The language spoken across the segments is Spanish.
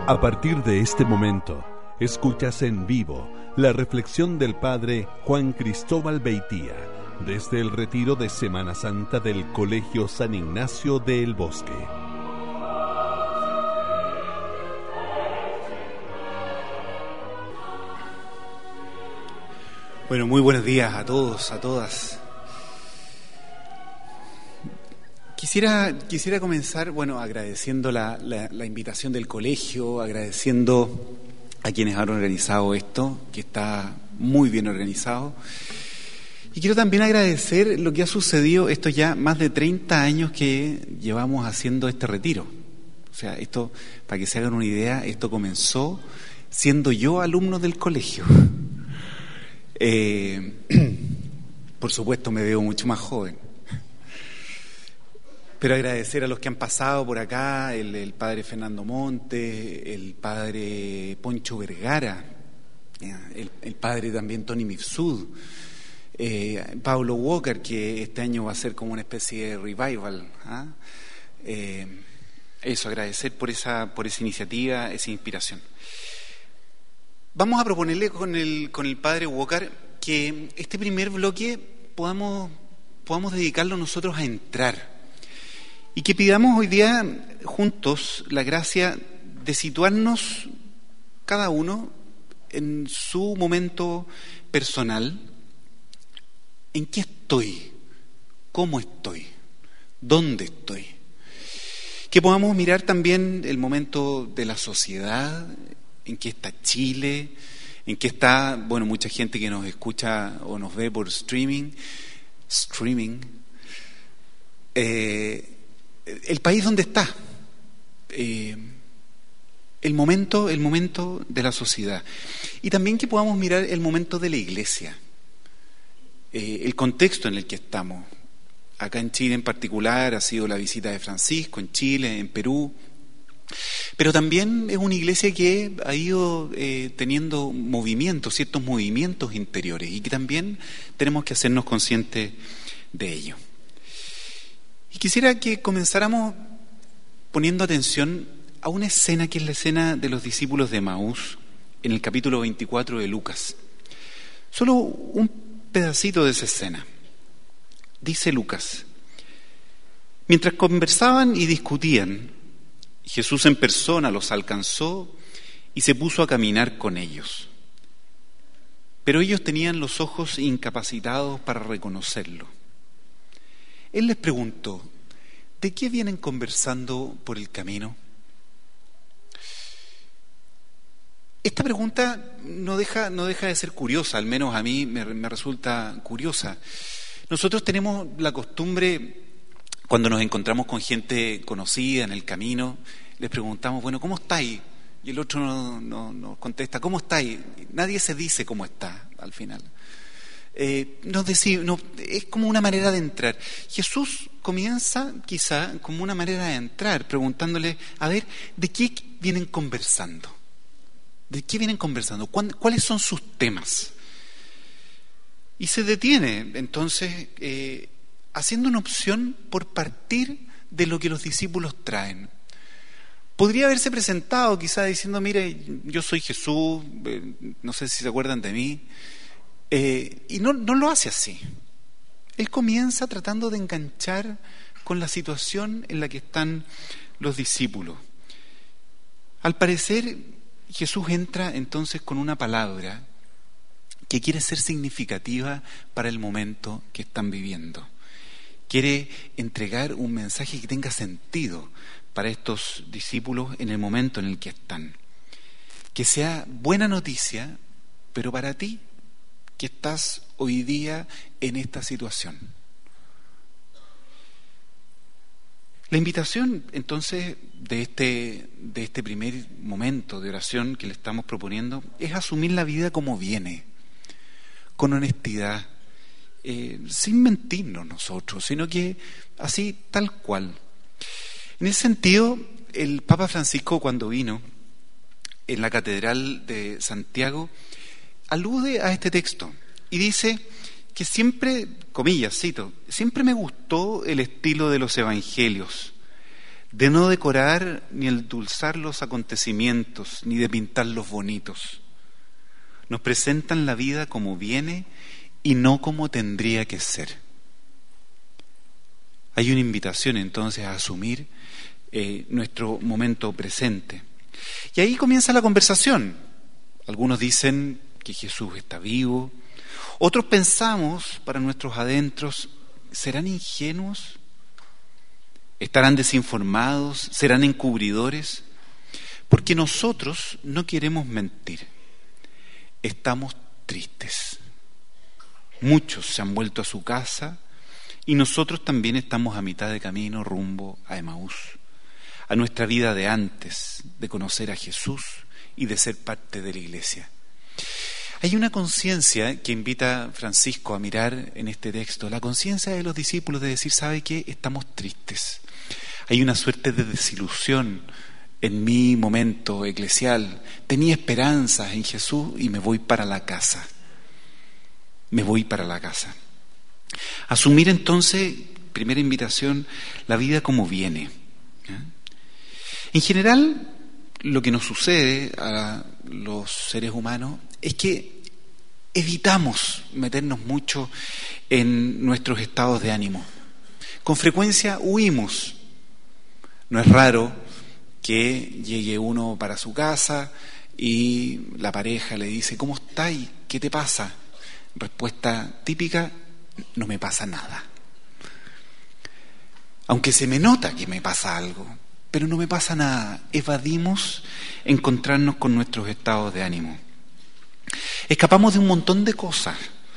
A partir de este momento, escuchas en vivo la reflexión del Padre Juan Cristóbal Beitía desde el retiro de Semana Santa del Colegio San Ignacio de El Bosque. Bueno, muy buenos días a todos, a todas. Quisiera comenzar, agradeciendo la invitación del colegio, agradeciendo a quienes han organizado esto, que está muy bien organizado. Y quiero también agradecer lo que ha sucedido estos ya más de 30 años que llevamos haciendo este retiro. O sea, esto, para que se hagan una idea, esto comenzó siendo yo alumno del colegio. Por supuesto me veo mucho más joven. Pero agradecer a los que han pasado por acá, el padre Fernando Montes, el padre Poncho Vergara, el padre también Tony Mifsud, Pablo Walker, que este año va a ser como una especie de revival. Eso, agradecer por esa iniciativa, esa inspiración. Vamos a proponerle con el padre Walker que este primer bloque podamos dedicarlo nosotros a entrar. Y que pidamos hoy día juntos la gracia de situarnos cada uno en su momento personal. ¿En qué estoy? ¿Cómo estoy? ¿Dónde estoy? Que podamos mirar también el momento de la sociedad, en qué está Chile, en qué está, mucha gente que nos escucha o nos ve por streaming. El país donde está, el momento de la sociedad, y también que podamos mirar el momento de la iglesia, el contexto en el que estamos. Acá en Chile en particular ha sido la visita de Francisco, en Chile, en Perú, pero también es una iglesia que ha ido teniendo ciertos movimientos interiores, y que también tenemos que hacernos conscientes de ello. Y quisiera que comenzáramos poniendo atención a una escena que es la escena de los discípulos de Emaús en el capítulo 24 de Lucas. Solo un pedacito de esa escena. Dice Lucas: mientras conversaban y discutían, Jesús en persona los alcanzó y se puso a caminar con ellos. Pero ellos tenían los ojos incapacitados para reconocerlo. Él les preguntó: ¿de qué vienen conversando por el camino? Esta pregunta no deja de ser curiosa, al menos a mí me resulta curiosa. Nosotros tenemos la costumbre, cuando nos encontramos con gente conocida en el camino, les preguntamos, ¿cómo estáis? Y el otro nos contesta, ¿cómo estáis? Nadie se dice cómo está al final. Es como una manera de entrar. Jesús comienza quizá como una manera de entrar, preguntándole, a ver, ¿de qué vienen conversando? ¿De qué vienen conversando? ¿Cuáles son sus temas? Y se detiene entonces haciendo una opción por partir de lo que los discípulos traen. Podría haberse presentado quizá diciendo, mire, yo soy Jesús, no sé si se acuerdan de mí. Y no lo hace así. Él comienza tratando de enganchar con la situación en la que están los discípulos. Al parecer, Jesús entra entonces con una palabra que quiere ser significativa para el momento que están viviendo. Quiere entregar un mensaje que tenga sentido para estos discípulos en el momento en el que están. Que sea buena noticia, pero para ti, que estás hoy día en esta situación. La invitación, entonces, de este primer momento de oración que le estamos proponiendo es asumir la vida como viene, con honestidad, sin mentirnos nosotros, sino que así, tal cual. En ese sentido, el Papa Francisco, cuando vino en la Catedral de Santiago, alude a este texto y dice que siempre, comillas, cito, siempre me gustó el estilo de los evangelios, de no decorar ni endulzar los acontecimientos, ni de pintarlos bonitos. Nos presentan la vida como viene y no como tendría que ser. Hay una invitación entonces a asumir nuestro momento presente. Y ahí comienza la conversación. Algunos dicen que Jesús está vivo. Otros pensamos para nuestros adentros, ¿serán ingenuos? ¿Estarán desinformados? ¿Serán encubridores? Porque nosotros no queremos mentir. Estamos tristes. Muchos se han vuelto a su casa y nosotros también estamos a mitad de camino rumbo a Emaús, a nuestra vida de antes de conocer a Jesús y de ser parte de la iglesia. Hay una conciencia que invita Francisco a mirar en este texto, la conciencia de los discípulos de decir, ¿sabe qué? Estamos tristes. Hay una suerte de desilusión en mi momento eclesial. Tenía esperanzas en Jesús y me voy para la casa. Me voy para la casa. Asumir entonces, primera invitación, la vida como viene. En general, lo que nos sucede a los seres humanos es que evitamos meternos mucho en nuestros estados de ánimo. Con frecuencia huimos. No es raro que llegue uno para su casa y la pareja le dice, ¿cómo estás? ¿Qué te pasa? Respuesta típica, no me pasa nada. Aunque se me nota que me pasa algo, pero no me pasa nada. Evadimos encontrarnos con nuestros estados de ánimo. Escapamos de un montón de cosas.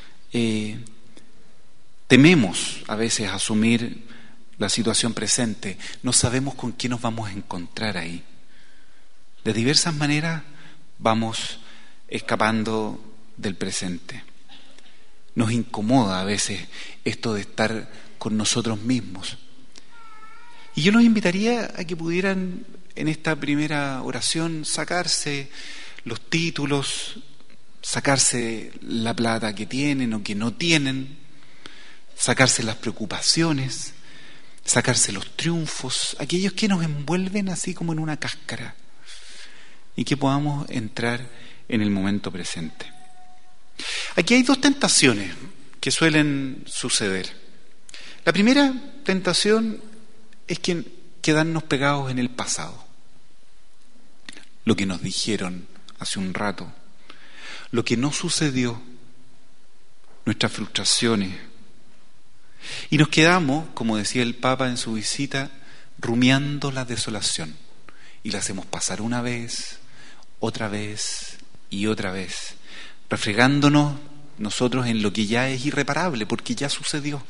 Tememos a veces asumir la situación presente. No sabemos con qué nos vamos a encontrar ahí. De diversas maneras vamos escapando del presente. Nos incomoda a veces esto de estar con nosotros mismos. Y yo los invitaría a que pudieran en esta primera oración sacarse los títulos, sacarse la plata que tienen o que no tienen, sacarse las preocupaciones, sacarse los triunfos, aquellos que nos envuelven así como en una cáscara, y que podamos entrar en el momento presente. Aquí hay dos tentaciones que suelen suceder. La primera tentación es quedarnos pegados en el pasado. Lo que nos dijeron hace un rato, lo que no sucedió, nuestras frustraciones. Y nos quedamos, como decía el Papa en su visita, rumiando la desolación. Y la hacemos pasar una vez, otra vez y otra vez, refregándonos nosotros en lo que ya es irreparable, porque ya sucedió.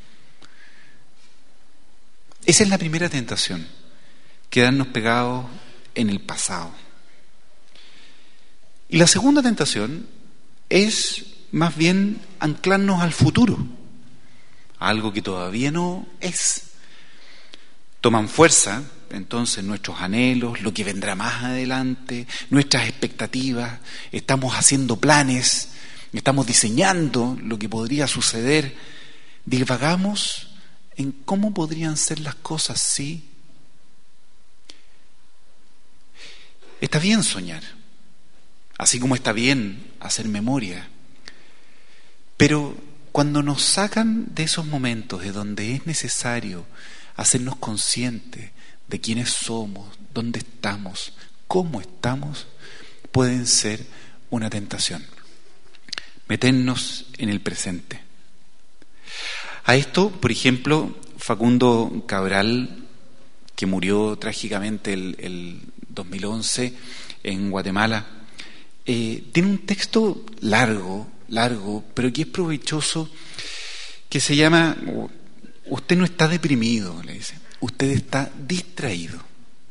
Esa es la primera tentación, quedarnos pegados en el pasado. Y la segunda tentación es más bien anclarnos al futuro, a algo que todavía no es. Toman fuerza entonces nuestros anhelos, lo que vendrá más adelante, nuestras expectativas, estamos haciendo planes, estamos diseñando lo que podría suceder, divagamos en cómo podrían ser las cosas si. Está bien soñar, así como está bien hacer memoria, pero cuando nos sacan de esos momentos de donde es necesario hacernos conscientes de quiénes somos, dónde estamos, cómo estamos, pueden ser una tentación. Meternos en el presente. A esto, por ejemplo, Facundo Cabral, que murió trágicamente el 2011 en Guatemala, tiene un texto largo, pero que es provechoso, que se llama usted no está deprimido, le dice, usted está distraído.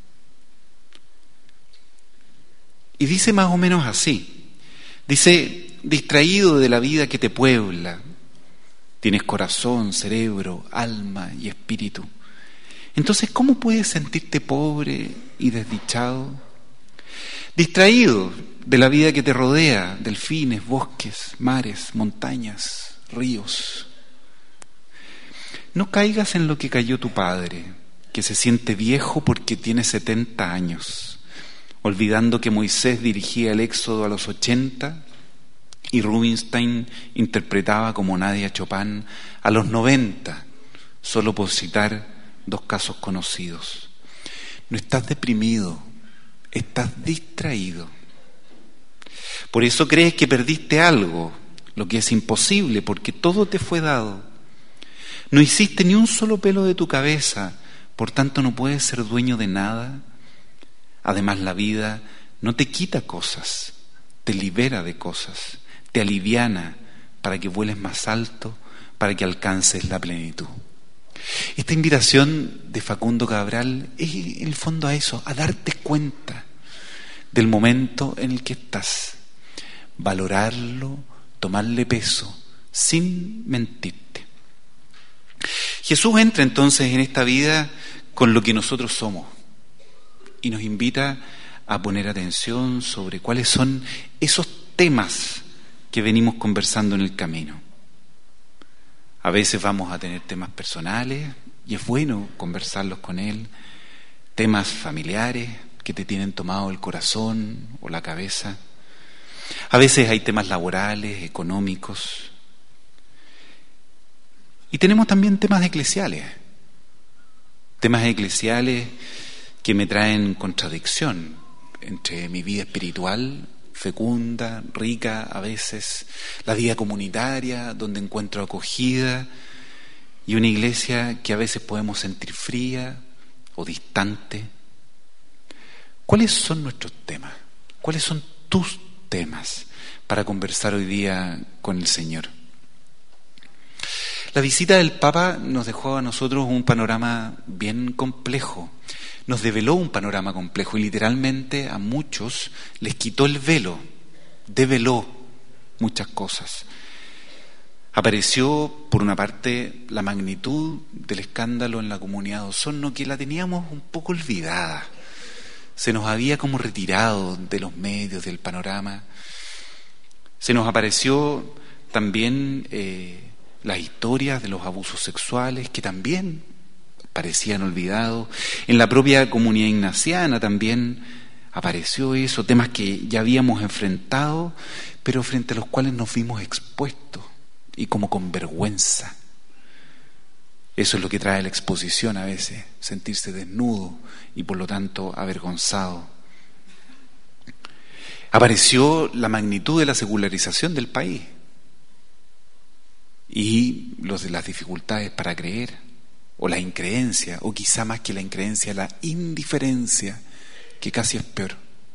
Y dice más o menos así, dice, distraído de la vida que te puebla, tienes corazón, cerebro, alma y espíritu. Entonces, ¿cómo puedes sentirte pobre y desdichado? Distraído de la vida que te rodea, delfines, bosques, mares, montañas, ríos. No caigas en lo que cayó tu padre, que se siente viejo porque tiene 70 años, olvidando que Moisés dirigía el Éxodo a los 80 y Rubinstein interpretaba como Nadia Chopin a los 90, solo por citar 2 casos conocidos. No estás deprimido, estás distraído. Por eso crees que perdiste algo, lo que es imposible, porque todo te fue dado. No hiciste ni un solo pelo de tu cabeza, por tanto no puedes ser dueño de nada. Además, la vida no te quita cosas, te libera de cosas, te aliviana para que vueles más alto, para que alcances la plenitud. Esta invitación de Facundo Cabral es en el fondo a eso, a darte cuenta del momento en el que estás, valorarlo, tomarle peso, sin mentirte. Jesús entra entonces en esta vida con lo que nosotros somos y nos invita a poner atención sobre cuáles son esos temas que venimos conversando en el camino. A veces vamos a tener temas personales y es bueno conversarlos con Él, temas familiares que te tienen tomado el corazón o la cabeza. A veces hay temas laborales, económicos. Y tenemos también temas eclesiales que me traen contradicción entre mi vida espiritual, fecunda, rica a veces, la vida comunitaria, donde encuentro acogida, y una iglesia que a veces podemos sentir fría o distante. ¿Cuáles son nuestros temas? ¿Cuáles son tus temas para conversar hoy día con el Señor? La visita del Papa nos dejó a nosotros un panorama bien complejo, nos develó un panorama complejo y literalmente a muchos les quitó el velo, develó muchas cosas. Apareció, por una parte, la magnitud del escándalo en la comunidad de Osorno, que la teníamos un poco olvidada. Se nos había como retirado de los medios, del panorama. Se nos apareció también las historias de los abusos sexuales, que también parecían olvidados. En la propia comunidad ignaciana también apareció eso, temas que ya habíamos enfrentado, pero frente a los cuales nos vimos expuestos y como con vergüenza. Eso es lo que trae la exposición a veces, sentirse desnudo y por lo tanto avergonzado. Apareció la magnitud de la secularización del país y las dificultades para creer, o la increencia, o quizá más que la increencia, la indiferencia, que casi es peor.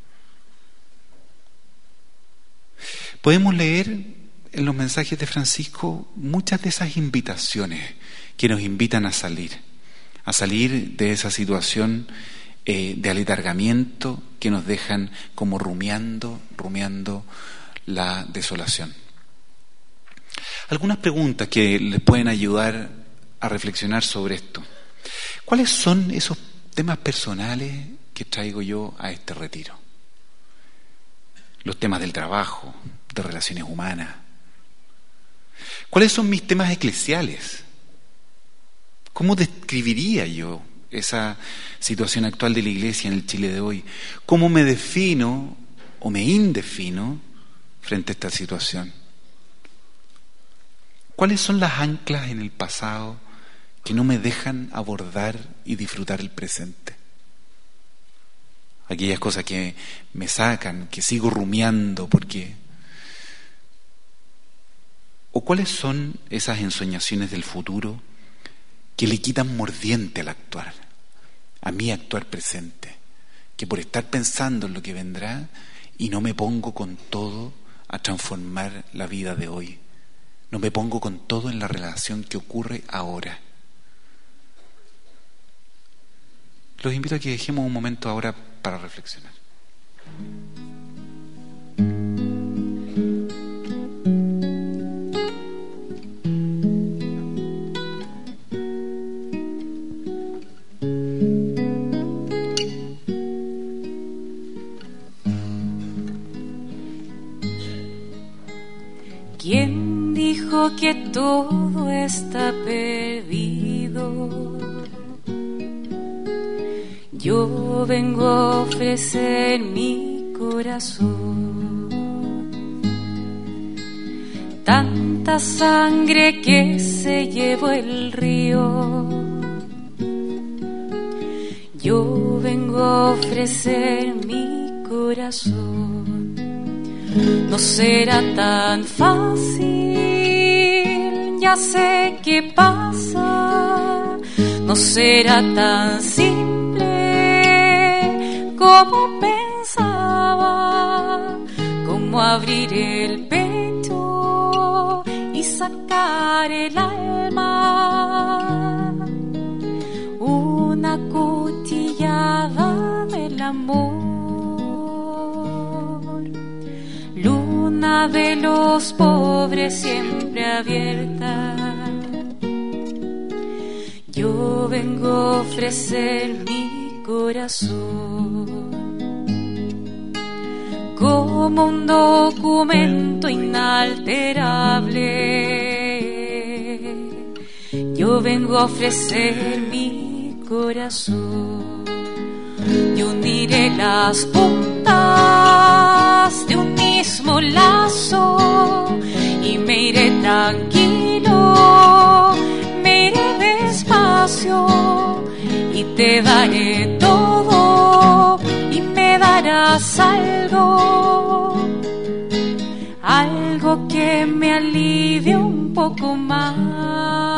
Podemos leer en los mensajes de Francisco muchas de esas invitaciones que nos invitan a salir de esa situación de aletargamiento que nos dejan como rumiando la desolación. Algunas preguntas que les pueden ayudar a reflexionar sobre esto. ¿Cuáles son esos temas personales que traigo yo a este retiro? Los temas del trabajo, de relaciones humanas. ¿Cuáles son mis temas eclesiales? ¿Cómo describiría yo esa situación actual de la Iglesia en el Chile de hoy? ¿Cómo me defino o me indefino frente a esta situación? ¿Cuáles son las anclas en el pasado que no me dejan abordar y disfrutar el presente? Aquellas cosas que me sacan, que sigo rumiando porque... ¿O cuáles son esas ensoñaciones del futuro que le quitan mordiente al actuar, a mi actuar presente? Que por estar pensando en lo que vendrá y no me pongo con todo a transformar la vida de hoy. No me pongo con todo en la relación que ocurre ahora. Los invito a que dejemos un momento ahora para reflexionar. ¿Quién dijo que todo está perdido? Yo vengo a ofrecer mi corazón, tanta sangre que se llevó el río. Yo vengo a ofrecer mi corazón. No será tan fácil, ya sé qué pasa. No será tan simple como pensaba, como abrir el pecho y sacar el alma. Una cuchillada del amor, luna de los pobres siempre abierta. Yo vengo a ofrecer mi corazón como un documento inalterable. Yo vengo a ofrecer mi corazón. Yo uniré las puntas de un mismo lazo y me iré tranquilo, me iré despacio y te daré todo y me darás algo, algo que me alivie un poco más.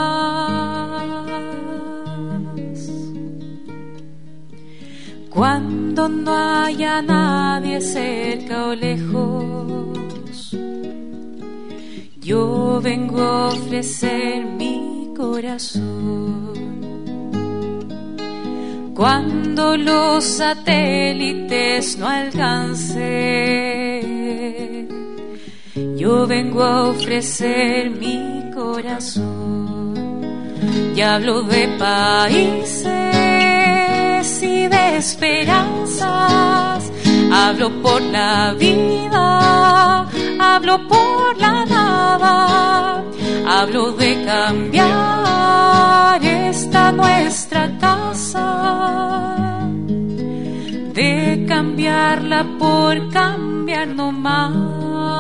Cuando no haya nadie cerca o lejos, yo vengo a ofrecer mi corazón. Cuando los satélites no alcancen, yo vengo a ofrecer mi corazón. Y hablo de países y de esperanzas, hablo por la vida, hablo por la nada, hablo de cambiar esta nuestra casa, de cambiarla por cambiar no más.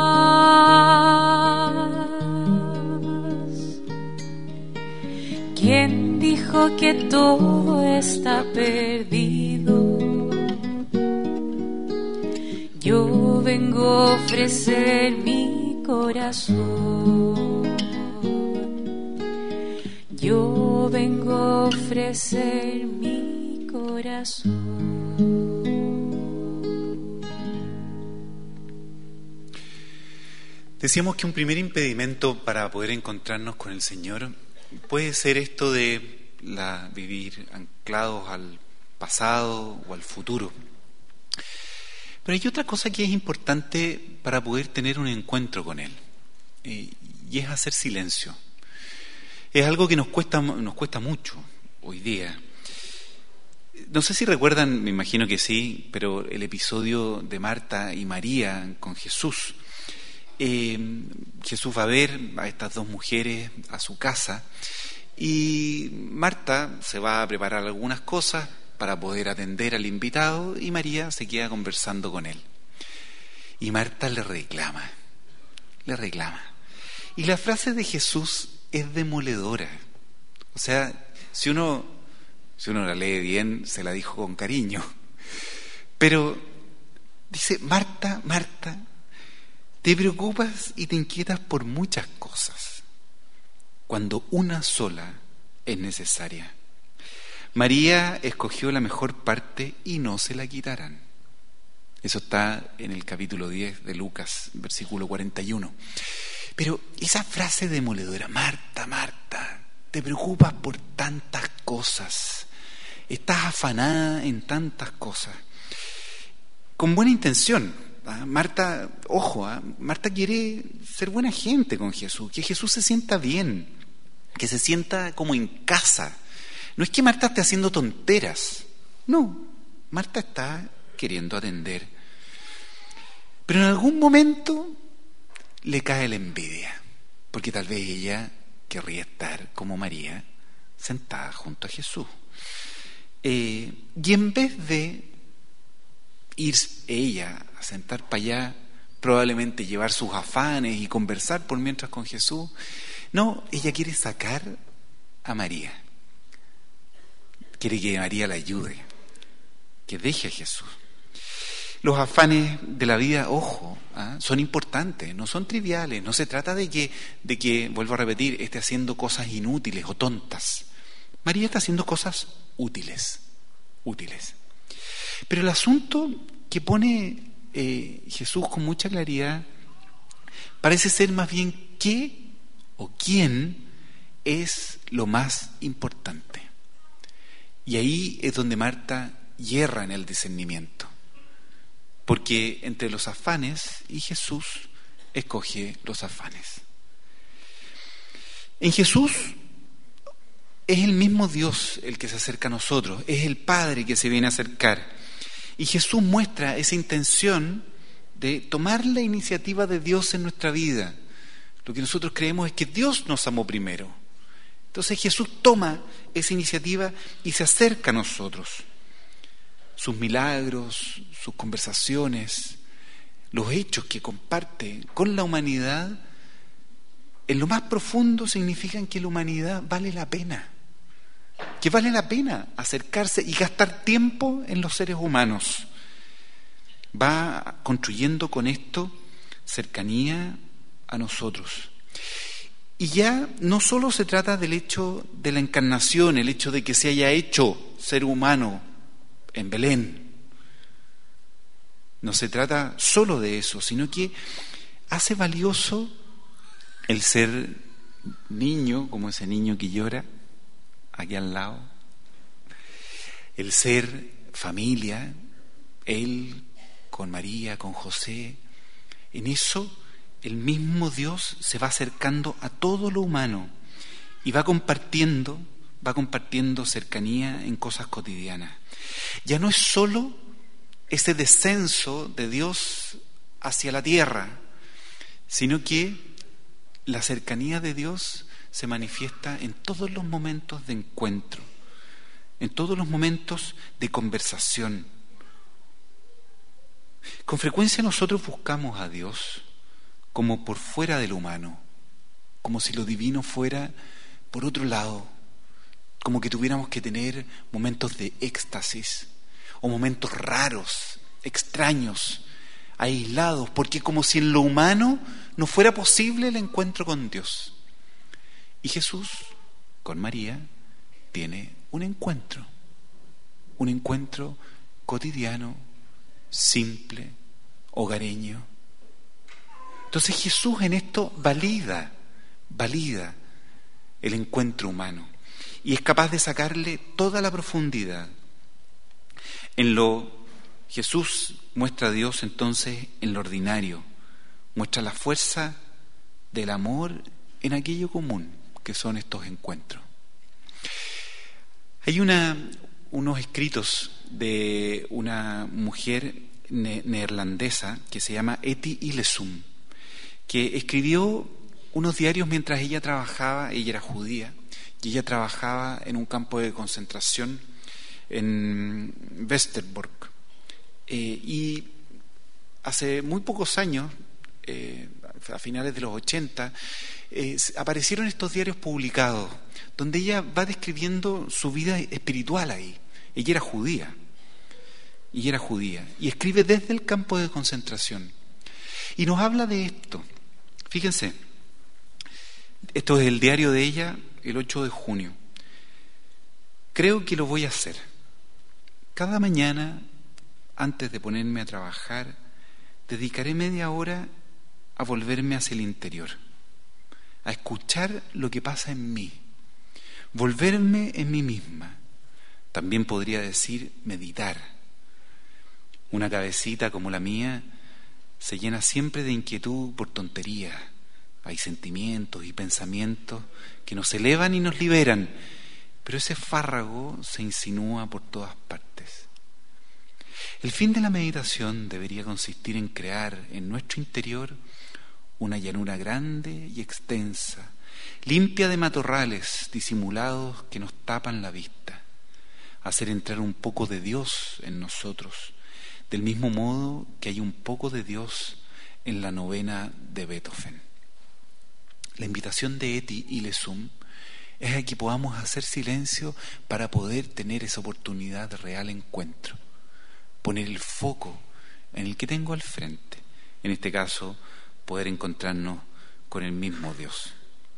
¿Quién dijo que todo está perdido? Yo vengo a ofrecer mi corazón. Yo vengo a ofrecer mi corazón. Decíamos que un primer impedimento para poder encontrarnos con el Señor puede ser esto de vivir anclados al pasado o al futuro. Pero hay otra cosa que es importante para poder tener un encuentro con Él, y es hacer silencio. Es algo que nos cuesta mucho hoy día. No sé si recuerdan, me imagino que sí, pero el episodio de Marta y María con Jesús. Jesús va a ver a estas dos mujeres a su casa y Marta se va a preparar algunas cosas para poder atender al invitado y María se queda conversando con él. Y Marta le reclama. Y la frase de Jesús es demoledora. O sea, si uno la lee bien, se la dijo con cariño. Pero dice: Marta, Marta, te preocupas y te inquietas por muchas cosas, cuando una sola es necesaria. María escogió la mejor parte y no se la quitarán. Eso está en el capítulo 10 de Lucas, versículo 41. Pero esa frase demoledora: Marta, Marta, te preocupas por tantas cosas, estás afanada en tantas cosas, con buena intención. Marta, ojo, Marta quiere ser buena gente con Jesús, que Jesús se sienta bien, que se sienta como en casa. No es que Marta esté haciendo tonteras, no, Marta está queriendo atender. Pero en algún momento le cae la envidia, porque tal vez ella querría estar como María, sentada junto a Jesús. Y en vez de ir ella a sentar para allá, probablemente llevar sus afanes y conversar por mientras con Jesús, no, ella quiere sacar a María. Quiere que María la ayude, que deje a Jesús. Los afanes de la vida, ojo, son importantes, no son triviales. No se trata de que, vuelvo a repetir, esté haciendo cosas inútiles o tontas. María está haciendo cosas útiles. Pero el asunto que pone Jesús con mucha claridad parece ser más bien qué o quién es lo más importante. Y ahí es donde Marta yerra en el discernimiento. Porque entre los afanes y Jesús escoge los afanes. En Jesús es el mismo Dios el que se acerca a nosotros, es el Padre que se viene a acercar. Y Jesús muestra esa intención de tomar la iniciativa de Dios en nuestra vida. Lo que nosotros creemos es que Dios nos amó primero. Entonces Jesús toma esa iniciativa y se acerca a nosotros. Sus milagros, sus conversaciones, los hechos que comparte con la humanidad, en lo más profundo significan que la humanidad vale la pena. Que vale la pena acercarse y gastar tiempo en los seres humanos. Va construyendo con esto cercanía a nosotros. Y ya no solo se trata del hecho de la encarnación, el hecho de que se haya hecho ser humano en Belén. No se trata solo de eso, sino que hace valioso el ser niño, como ese niño que llora aquí al lado, el ser familia, él con María, con José. En eso el mismo Dios se va acercando a todo lo humano y va compartiendo cercanía en cosas cotidianas. Ya no es solo ese descenso de Dios hacia la tierra, sino que la cercanía de Dios se manifiesta en todos los momentos de encuentro, en todos los momentos de conversación. Con frecuencia nosotros buscamos a Dios como por fuera del humano, como si lo divino fuera por otro lado, como que tuviéramos que tener momentos de éxtasis o momentos raros, extraños, aislados, porque como si en lo humano no fuera posible el encuentro con Dios. Y Jesús, con María, tiene un encuentro cotidiano, simple, hogareño. Entonces Jesús en esto valida el encuentro humano y es capaz de sacarle toda la profundidad. Jesús muestra a Dios entonces en lo ordinario, muestra la fuerza del amor en aquello común que son estos encuentros. Hay unos escritos de una mujer neerlandesa que se llama Etty Hillesum, que escribió unos diarios mientras ella trabajaba. Ella era judía y ella trabajaba en un campo de concentración en Westerbork. Y hace muy pocos años, a finales de los 80, aparecieron estos diarios publicados donde ella va describiendo su vida espiritual ahí. Ella era judía y escribe desde el campo de concentración y nos habla de esto. Fíjense, esto es el diario de ella el 8 de junio. Creo que lo voy a hacer. Cada mañana, antes de ponerme a trabajar, dedicaré media hora a volverme hacia el interior, a escuchar lo que pasa en mí, volverme en mí misma. También podría decir meditar. Una cabecita como la mía se llena siempre de inquietud por tonterías. Hay sentimientos y pensamientos que nos elevan y nos liberan, pero ese fárrago se insinúa por todas partes. El fin de la meditación debería consistir en crear en nuestro interior una llanura grande y extensa, limpia de matorrales disimulados que nos tapan la vista. hacer entrar un poco de Dios en nosotros, del mismo modo que hay un poco de Dios en la novena de Beethoven. La invitación de Eti y Lesum es a que podamos hacer silencio para poder tener esa oportunidad de real encuentro, poner el foco en el que tengo al frente, en este caso poder encontrarnos con el mismo Dios.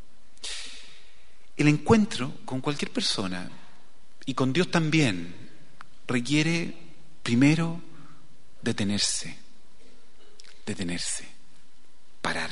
El encuentro con cualquier persona y con Dios también requiere primero detenerse, parar,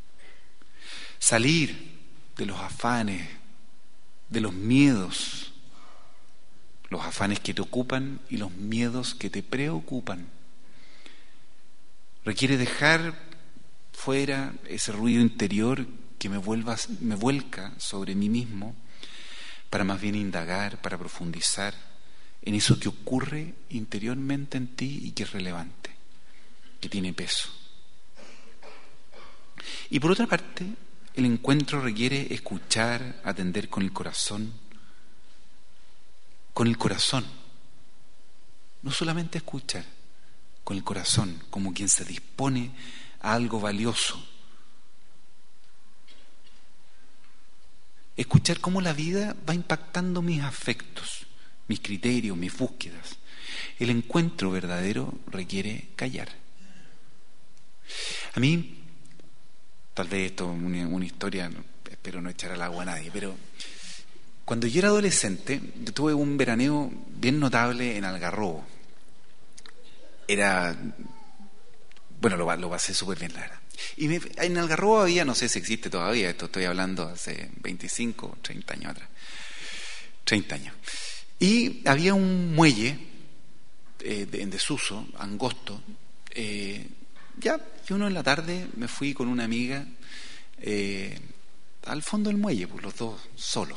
salir de los afanes, de los miedos, los afanes que te ocupan y los miedos que te preocupan. Requiere dejar fuera ese ruido interior que me vuelca sobre mí mismo, para más bien indagar, para profundizar en eso que ocurre interiormente en ti y que es relevante, que tiene peso. Y por otra parte, el encuentro requiere escuchar, atender con el corazón, no solamente escuchar, con el corazón, como quien se dispone a algo valioso. Escuchar cómo la vida va impactando mis afectos, mis criterios, mis búsquedas. El encuentro verdadero requiere callar. A mí, tal vez esto es una historia, espero no echar al agua a nadie, pero cuando yo era adolescente, yo tuve un veraneo bien notable en Algarrobo. Lo pasé súper bien, la verdad. Y en Algarrobo había, no sé si existe todavía, esto estoy hablando hace 25, 30 años atrás. 30 años. Y había un muelle en desuso, angosto. Y uno en la tarde me fui con una amiga al fondo del muelle, pues los dos solos.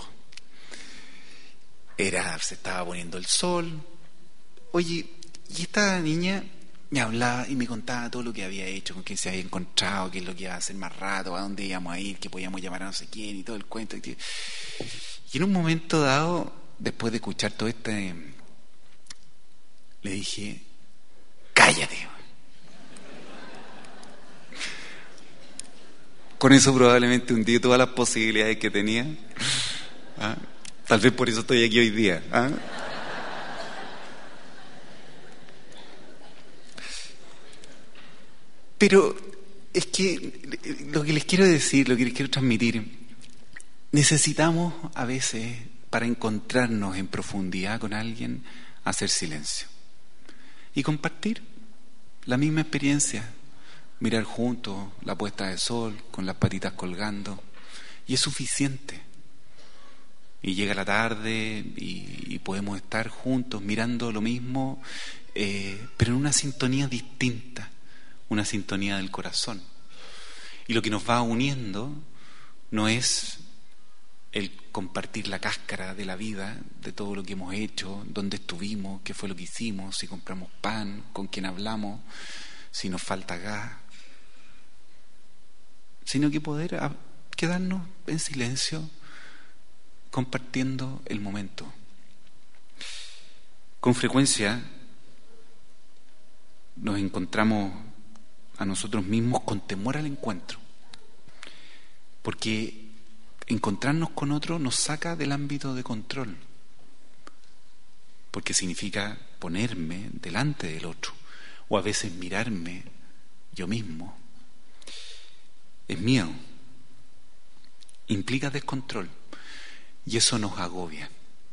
Se estaba poniendo el sol. Oye, y esta niña me hablaba y me contaba todo lo que había hecho, con quién se había encontrado, qué es lo que iba a hacer más rato, a dónde íbamos a ir, que podíamos llamar a no sé quién y todo el cuento. Y en un momento dado, después de escuchar todo esto, le dije: cállate. Con eso probablemente hundí todas las posibilidades que tenía. Tal vez por eso estoy aquí hoy día. Pero es que lo que les quiero decir, lo que les quiero transmitir, necesitamos a veces, para encontrarnos en profundidad con alguien, hacer silencio y compartir la misma experiencia, mirar juntos la puesta de sol con las patitas colgando, y es suficiente. Y llega la tarde y podemos estar juntos mirando lo mismo, pero en una sintonía distinta, una sintonía del corazón. Y lo que nos va uniendo no es el compartir la cáscara de la vida, de todo lo que hemos hecho, dónde estuvimos, qué fue lo que hicimos, si compramos pan, con quién hablamos, si nos falta gas, sino que poder quedarnos en silencio compartiendo el momento. Con frecuencia nos encontramos a nosotros mismos con temor al encuentro, porque encontrarnos con otro nos saca del ámbito de control, porque significa ponerme delante del otro, o a veces mirarme yo mismo. Es miedo, implica descontrol, y eso nos agobia.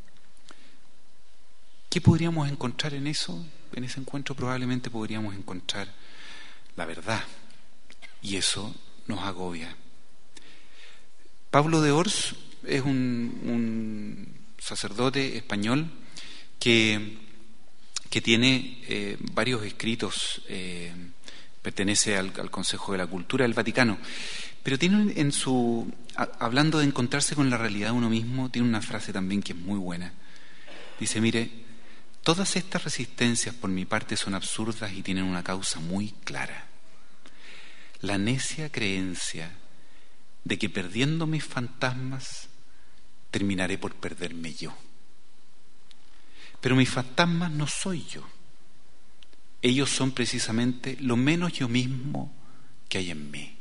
¿Qué podríamos encontrar en eso? En ese encuentro probablemente podríamos encontrar la verdad, y eso nos agobia. Pablo de Ors es un sacerdote español que tiene varios escritos, pertenece al Consejo de la Cultura del Vaticano, pero tiene hablando de encontrarse con la realidad de uno mismo, tiene una frase también que es muy buena. Dice: mire, todas estas resistencias por mi parte son absurdas y tienen una causa muy clara: la necia creencia de que perdiendo mis fantasmas terminaré por perderme yo. Pero mis fantasmas no soy yo. Ellos son precisamente lo menos yo mismo que hay en mí.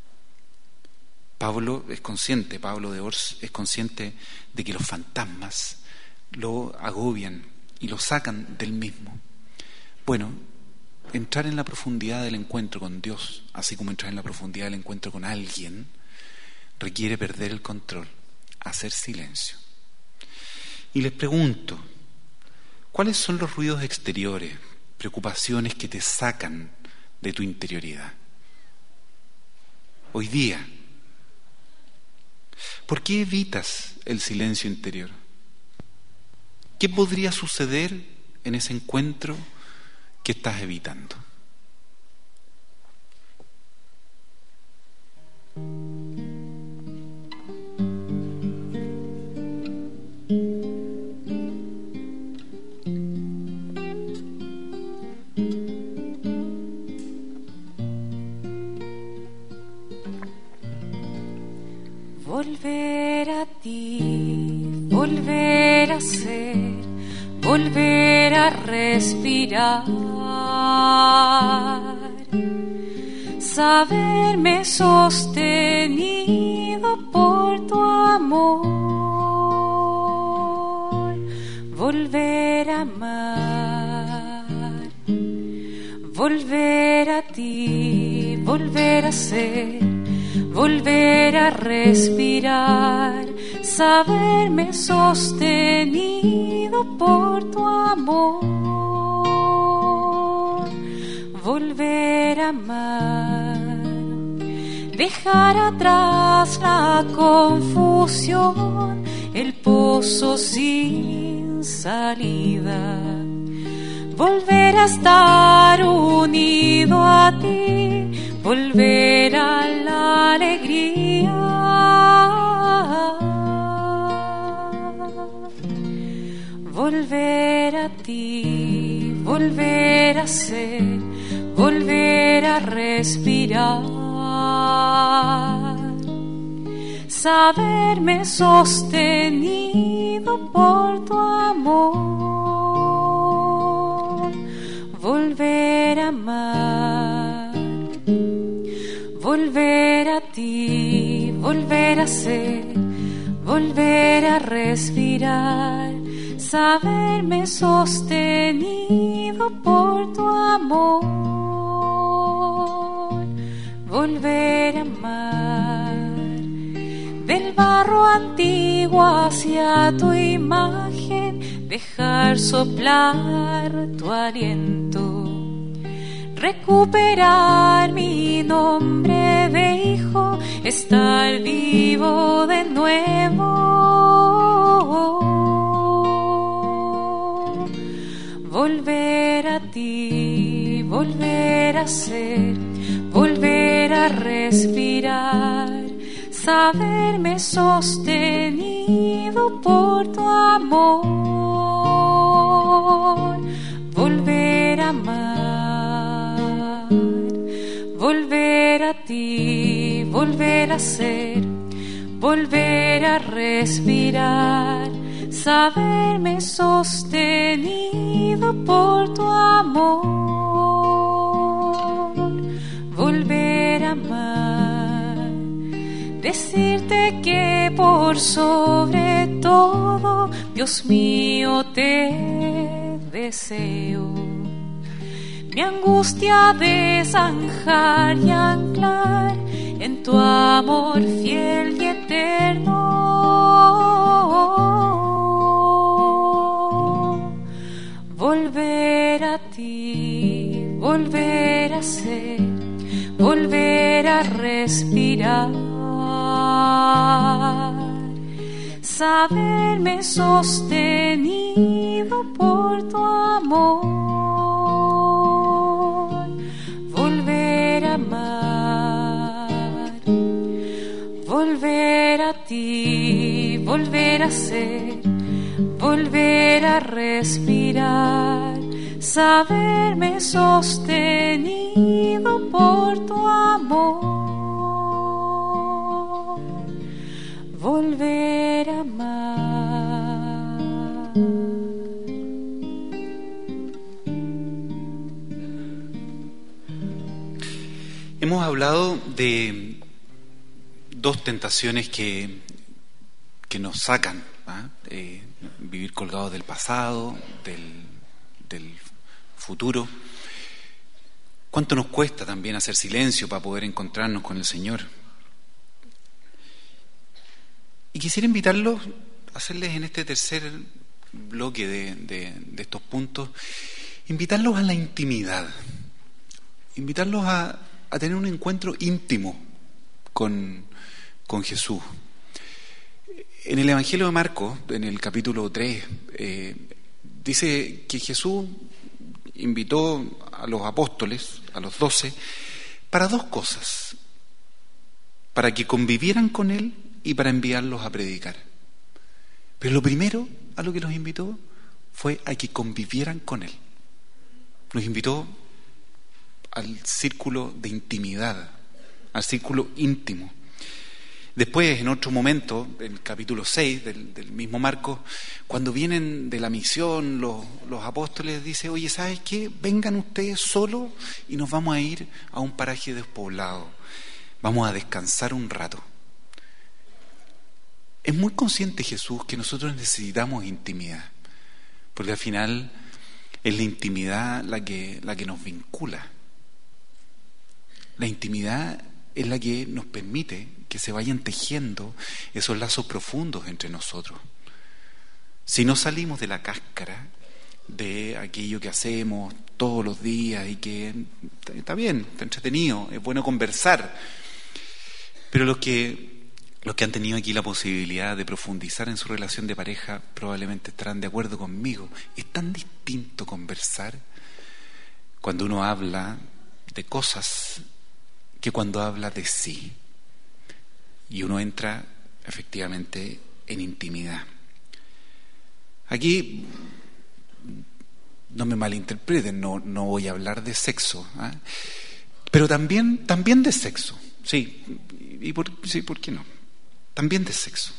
Pablo de Ors es consciente de que los fantasmas lo agobian y lo sacan del mismo. Bueno, entrar en la profundidad del encuentro con Dios, así como entrar en la profundidad del encuentro con alguien, requiere perder el control, hacer silencio. Y les pregunto, ¿cuáles son los ruidos exteriores, preocupaciones que te sacan de tu interioridad? Hoy día, ¿por qué evitas el silencio interior? ¿Qué podría suceder en ese encuentro que estás evitando? Volver a ti, volver a ser, volver a respirar, saberme sostenido por tu amor, volver a amar, volver a ti, volver a ser, volver a respirar, saberme sostenido por tu amor, volver a amar, dejar atrás la confusión, el pozo sin salida, volver a estar unido a ti, volver a la alegría, volver a ti, volver a ser, volver a respirar, saberme sostenido por tu amor, volver a amar, volver a ti, volver a ser, volver a respirar, saberme sostenido por tu amor, volver a amar, del barro antiguo hacia tu imagen, dejar soplar tu aliento, recuperar mi nombre de hijo, estar vivo de nuevo, volver a ti, volver a ser, volver a respirar, saberme sostenido por tu amor, volver a amar, volver a ti, volver a ser, volver a respirar, saberme sostenido por tu amor, volver a amar, decirte que por sobre todo, Dios mío, te deseo, mi angustia zanjar y anclar en tu amor fiel y eterno, volver a ti, volver a ser, volver a respirar, saberme sostenido por tu amor, volver a amar, volver a ti, volver a ser, volver a respirar, saberme sostenido por tu amor, volver a amar. Hemos hablado de dos tentaciones que nos sacan, vivir colgados del pasado, del futuro. ¿Cuánto nos cuesta también hacer silencio para poder encontrarnos con el Señor? Y quisiera invitarlos, hacerles en este tercer bloque de estos puntos, invitarlos a la intimidad, invitarlos a tener un encuentro íntimo con Jesús. En el Evangelio de Marcos, en el capítulo 3, dice que Jesús invitó a los apóstoles, a los 12, para dos cosas: para que convivieran con Él y para enviarlos a predicar. Pero lo primero a lo que los invitó fue a que convivieran con Él. Los invitó al círculo de intimidad, al círculo íntimo. Después, en otro momento, en el capítulo 6 del mismo Marcos, cuando vienen de la misión, los apóstoles dicen: oye, ¿sabes qué? Vengan ustedes solos y nos vamos a ir a un paraje despoblado. Vamos a descansar un rato. Es muy consciente Jesús que nosotros necesitamos intimidad, porque al final es la intimidad la que nos vincula. La intimidad es la que nos permite que se vayan tejiendo esos lazos profundos entre nosotros. Si no salimos de la cáscara de aquello que hacemos todos los días y que está bien, está entretenido, es bueno conversar, pero los que han tenido aquí la posibilidad de profundizar en su relación de pareja probablemente estarán de acuerdo conmigo. Es tan distinto conversar cuando uno habla de cosas que cuando habla de sí, y uno entra efectivamente en intimidad. Aquí no me malinterpreten, no voy a hablar de sexo, pero también de sexo, sí, ¿por qué no? También de sexo.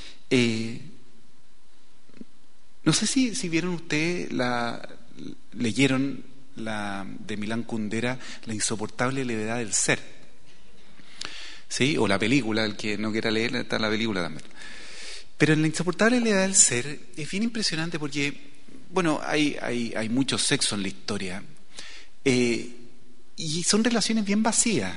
No sé si vieron ustedes, leyeron la de Milán Kundera, La insoportable levedad del ser, ¿sí? O la película, el que no quiera leer, está la película también. Pero en La insoportable levedad del ser es bien impresionante porque, bueno, hay mucho sexo en la historia, y son relaciones bien vacías,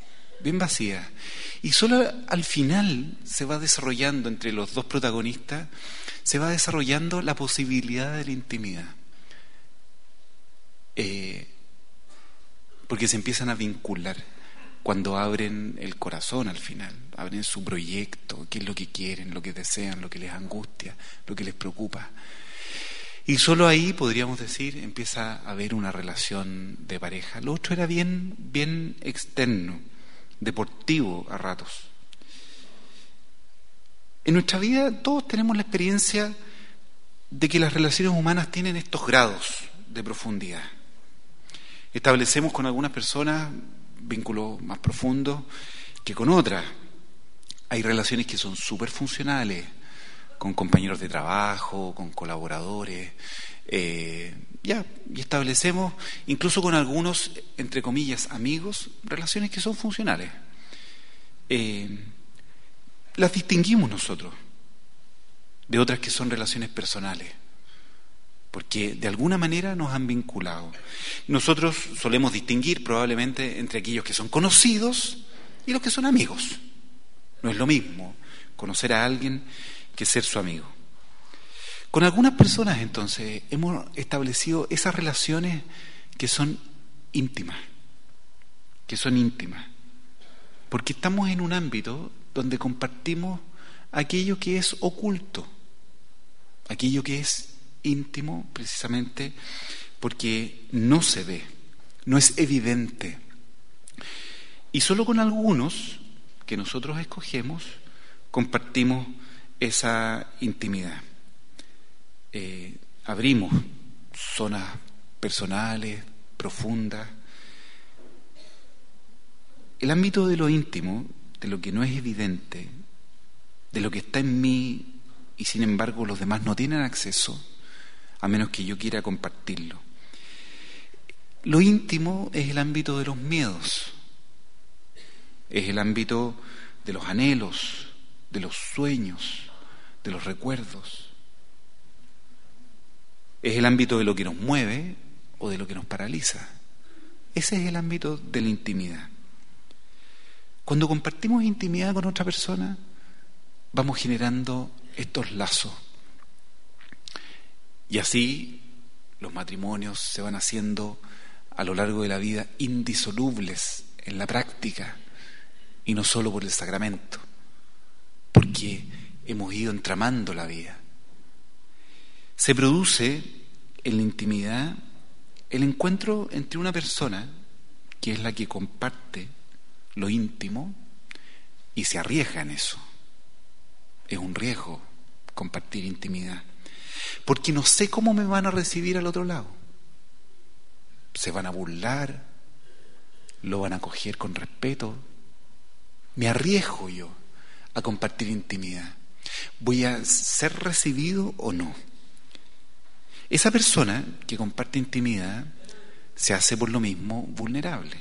y solo al final se va desarrollando entre los dos protagonistas, se va desarrollando la posibilidad de la intimidad, porque se empiezan a vincular cuando abren el corazón. al final abren su proyecto, qué es lo que quieren, lo que desean, lo que les angustia, lo que les preocupa, y solo ahí, podríamos decir, empieza a haber una relación de pareja. Lo otro era bien externo, deportivo a ratos. En nuestra vida todos tenemos la experiencia de que las relaciones humanas tienen estos grados de profundidad. Establecemos con algunas personas vínculos más profundos que con otras. Hay relaciones que son súper funcionales, con compañeros de trabajo, con colaboradores, y establecemos, incluso con algunos, entre comillas, amigos, relaciones que son funcionales. Las distinguimos nosotros de otras que son relaciones personales, porque de alguna manera nos han vinculado. Nosotros solemos distinguir probablemente entre aquellos que son conocidos y los que son amigos. No es lo mismo conocer a alguien que ser su amigo. Con algunas personas, entonces, hemos establecido esas relaciones que son íntimas, porque estamos en un ámbito donde compartimos aquello que es oculto, aquello que es íntimo, precisamente porque no se ve, no es evidente. Y solo con algunos que nosotros escogemos compartimos esa intimidad. Abrimos zonas personales, profundas. El ámbito de lo íntimo, de lo que no es evidente, de lo que está en mí y sin embargo los demás no tienen acceso, a menos que yo quiera compartirlo. Lo íntimo es el ámbito de los miedos, es el ámbito de los anhelos, de los sueños, de los recuerdos. Es el ámbito de lo que nos mueve o de lo que nos paraliza. Ese es el ámbito de la intimidad. Cuando compartimos intimidad con otra persona, vamos generando estos lazos. Y así los matrimonios se van haciendo a lo largo de la vida indisolubles en la práctica y no solo por el sacramento, porque hemos ido entramando la vida. Se produce en la intimidad el encuentro entre una persona que es la que comparte lo íntimo y se arriesga en eso. Es un riesgo compartir intimidad, porque no sé cómo me van a recibir al otro lado. Se van a burlar, lo van a acoger con respeto. Me arriesgo yo a compartir intimidad. ¿Voy a ser recibido o no? Esa persona que comparte intimidad se hace por lo mismo vulnerable.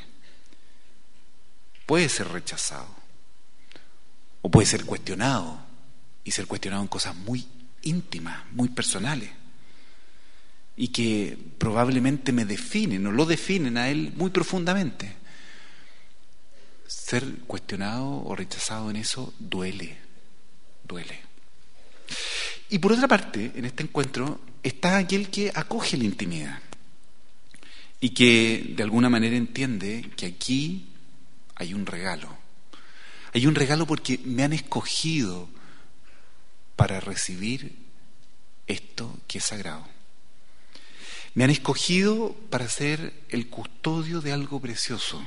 Puede ser rechazado o puede ser cuestionado, y ser cuestionado en cosas muy íntimas, muy personales, y que probablemente me definen o lo definen a él muy profundamente. Ser cuestionado o rechazado en eso duele. Y por otra parte, en este encuentro está aquel que acoge la intimidad y que de alguna manera entiende que aquí hay un regalo. Hay un regalo porque me han escogido para recibir esto que es sagrado. Me han escogido para ser el custodio de algo precioso.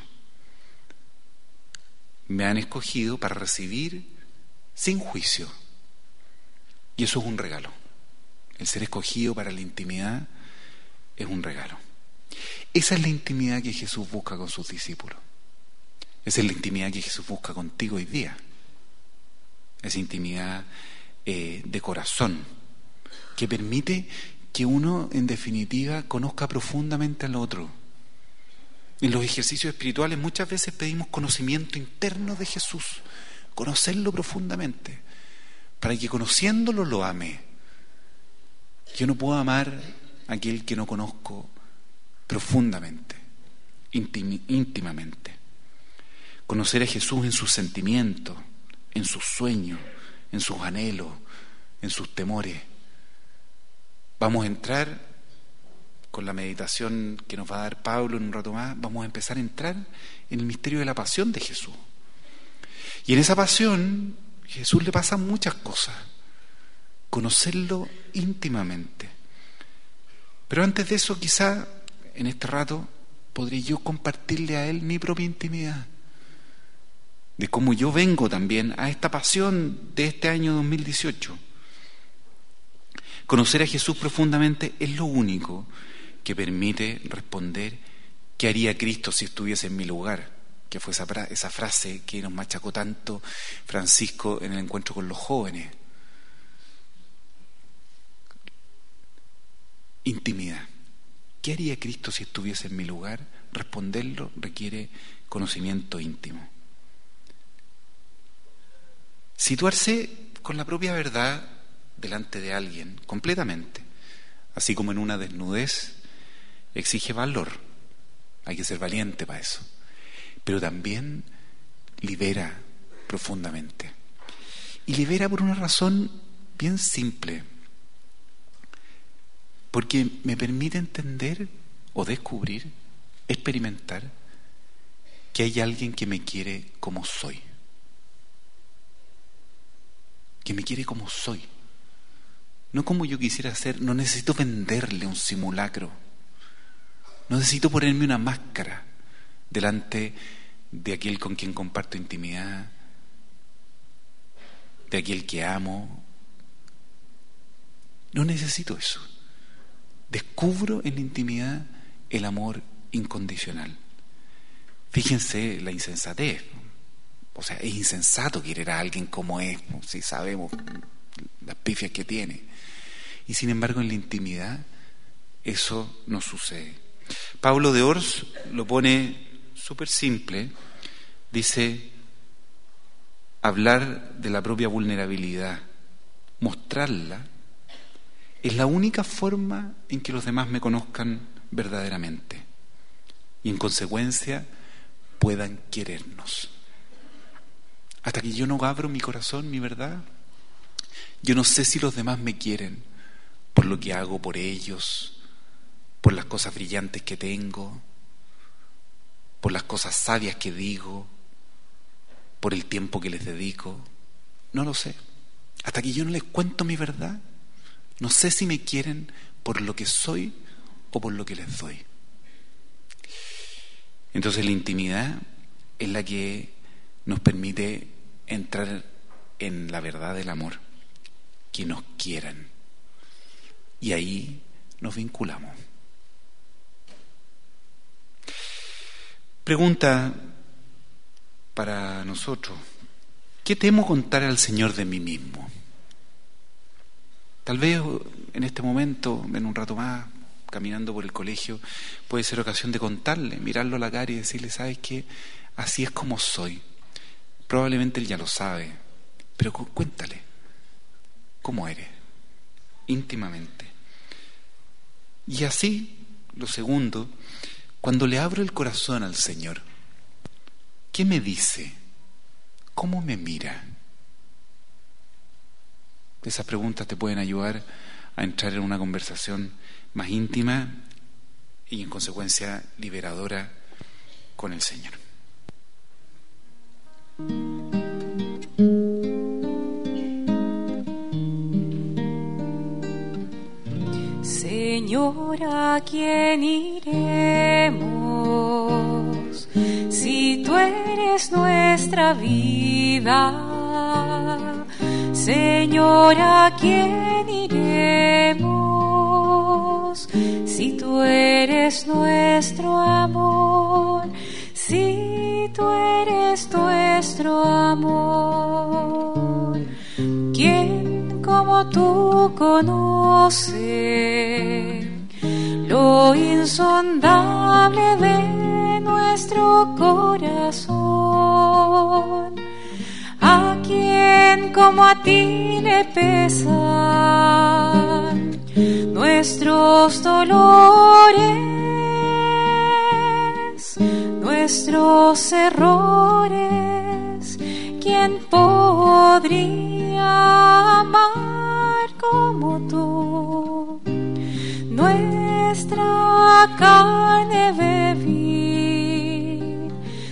Me han escogido para recibir sin juicio. Y eso es un regalo. El ser escogido para la intimidad es un regalo. Esa es la intimidad que Jesús busca con sus discípulos. Esa es la intimidad que Jesús busca contigo hoy día. Esa intimidad de corazón que permite que uno, en definitiva, conozca profundamente al otro. En los ejercicios espirituales muchas veces pedimos conocimiento interno de Jesús, conocerlo profundamente, para que conociéndolo lo ame. Yo no puedo amar a aquel que no conozco profundamente, íntimamente. Conocer a Jesús en sus sentimientos, en sus sueños, en sus anhelos, en sus temores. Vamos a entrar con la meditación que nos va a dar Pablo en un rato más, vamos a empezar a entrar en el misterio de la pasión de Jesús. Y en esa pasión, Jesús le pasan muchas cosas. Conocerlo íntimamente. Pero antes de eso, quizá en este rato podré yo compartirle a él mi propia intimidad, de cómo yo vengo también a esta pasión de este año 2018. Conocer a Jesús profundamente es lo único que permite responder ¿qué haría Cristo si estuviese en mi lugar? Que fue esa frase que nos machacó tanto Francisco en el encuentro con los jóvenes. Intimidad. ¿Qué haría Cristo si estuviese en mi lugar? Responderlo requiere conocimiento íntimo. Situarse con la propia verdad delante de alguien, completamente, así como en una desnudez, exige valor. Hay que ser valiente para eso. Pero también libera profundamente. Y libera por una razón bien simple. Porque me permite entender o descubrir, experimentar, que hay alguien que me quiere como soy. Que me quiere como soy. No como yo quisiera ser. No necesito venderle un simulacro. No necesito ponerme una máscara delante de aquel con quien comparto intimidad, de aquel que amo. No necesito eso. Descubro en la intimidad el amor incondicional. Fíjense la insensatez. O sea, es insensato querer a alguien como es, si sabemos las pifias que tiene. Y sin embargo, en la intimidad, eso no sucede. Pablo de Ors lo pone súper simple. Dice, hablar de la propia vulnerabilidad, mostrarla, es la única forma en que los demás me conozcan verdaderamente y en consecuencia puedan querernos. Hasta que yo no abro mi corazón, mi verdad, yo no sé si los demás me quieren por lo que hago por ellos, por las cosas brillantes que tengo, por las cosas sabias que digo, por el tiempo que les dedico. No lo sé. Hasta que yo no les cuento mi verdad, no sé si me quieren por lo que soy o por lo que les doy. Entonces la intimidad es la que nos permite entrar en la verdad del amor, que nos quieran. Y ahí nos vinculamos. Pregunta para nosotros: ¿qué temo contar al Señor de mí mismo? Tal vez en este momento, en un rato más, caminando por el colegio, puede ser ocasión de contarle, mirarlo a la cara y decirle: ¿sabes qué? Así es como soy. Probablemente él ya lo sabe, pero cuéntale cómo eres, íntimamente. Y así, lo segundo, cuando le abro el corazón al Señor, ¿qué me dice? ¿Cómo me mira? Esas preguntas te pueden ayudar a entrar en una conversación más íntima y en consecuencia liberadora con el Señor. Señor, ¿a quién iremos si tú eres nuestra vida? Señor, ¿a quién iremos si tú eres nuestro amor? Si tú eres nuestro amor, ¿quién como tú conoce lo insondable de nuestro corazón? ¿A quién como a ti le pesan nuestros dolores, nuestros errores? ¿Quién podría amar como tú? Nuestra carne débil,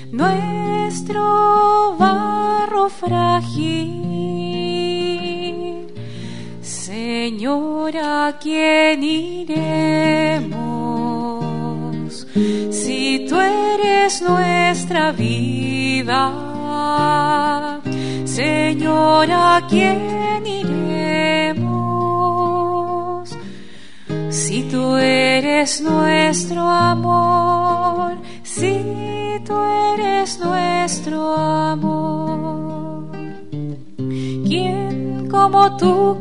nuestro barro frágil. Señor, ¿a quién iremos si tú eres nuestra vida? Señor, ¿a quién iremos si tú eres nuestro amor? Si tú eres nuestro amor, ¿quién como tú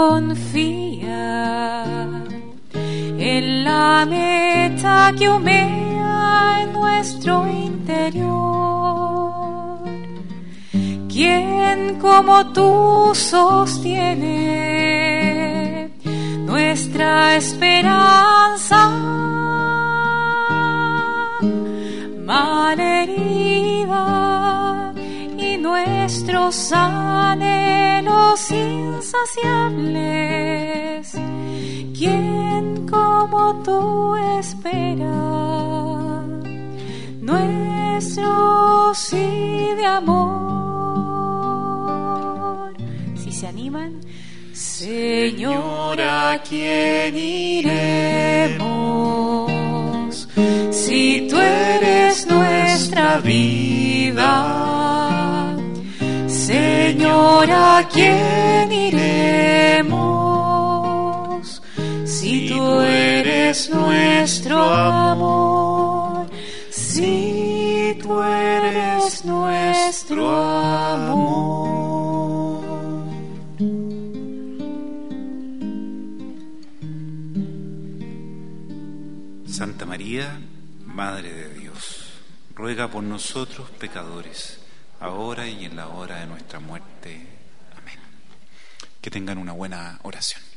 confía en la meta que humea en nuestro interior? ¿Quién como tú sostiene nuestra esperanza malherida y nuestros anhelos insaciables? ¿Quién como tú espera nuestro sí de amor? Si se animan. Señor, ¿a quién iremos si tú eres nuestra vida? Señor, ¿a quién iremos si tú eres nuestro amor? Si tú eres nuestro amor. Santa María, Madre de Dios, ruega por nosotros pecadores, ahora y en la hora de nuestra muerte. Amén. Que tengan una buena oración.